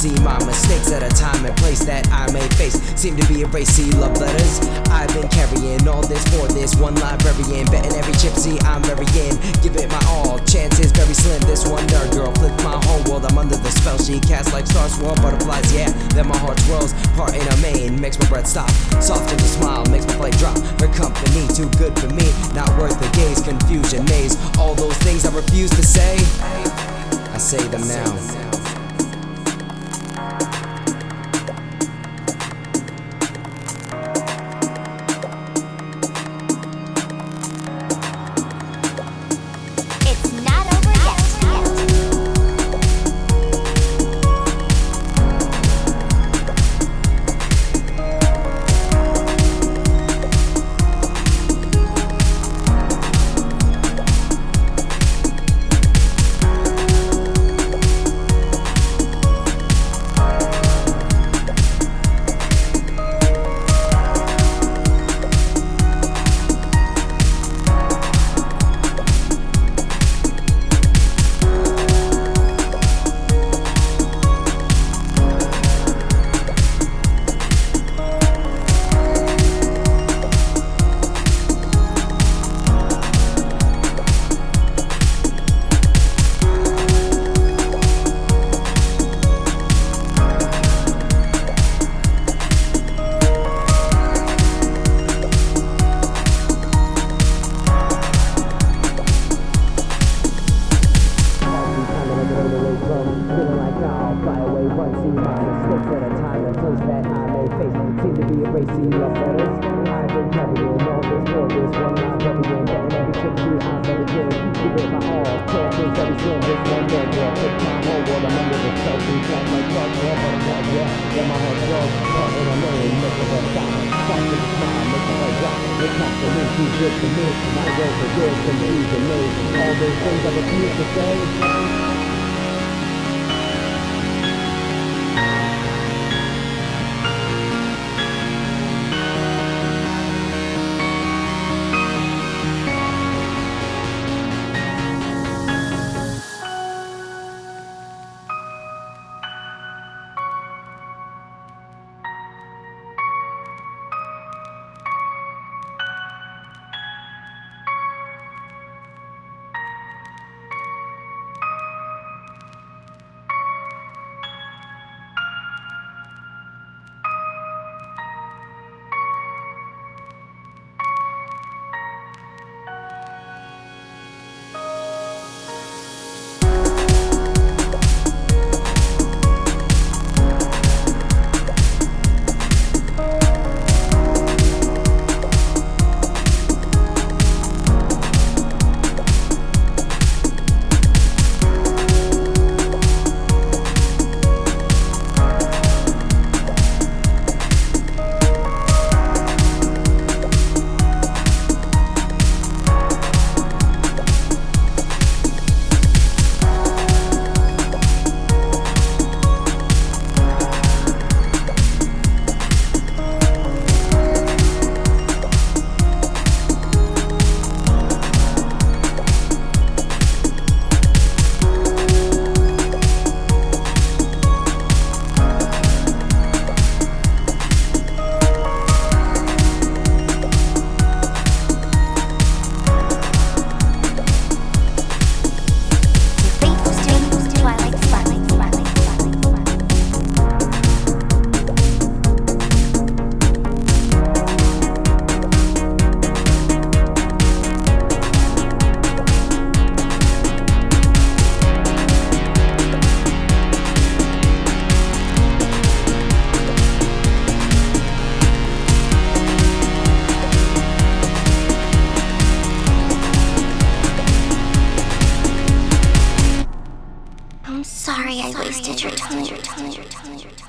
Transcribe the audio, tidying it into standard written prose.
see my mistakes at a time and place that I may face seem to be erased. See love letters, I've been carrying all this for this one librarian, betting every chip, see I'm very in, give it my all, chances very slim. This wonder girl flipped my whole world, I'm under the spell she casts like stars, swarm butterflies, yeah. Then my heart swirls, part in a mane, makes my breath stop, soften the smile, makes my flight drop. Her company too good for me, not worth the gaze, confusion, maze, all those things I refuse to say, I say them now. Feeling like I'll fly away, one see my mistakes at a time and place that I may face seem to be erased. See love letters, I've been carrying all this for this one librarian, betting every chip, see I'm very good, give it my all, chances very slim. This one dead girl flipped my whole world, I'm under the spell she casts like stars, swarm butterflies, yeah. Then my heart swirls, part in a lane, make my breath stop, soft with a smile, make my heart drop. They compliment too good for me, not worth the good, confusion, maze, all those things I refuse to say. Sorry I wasted your time.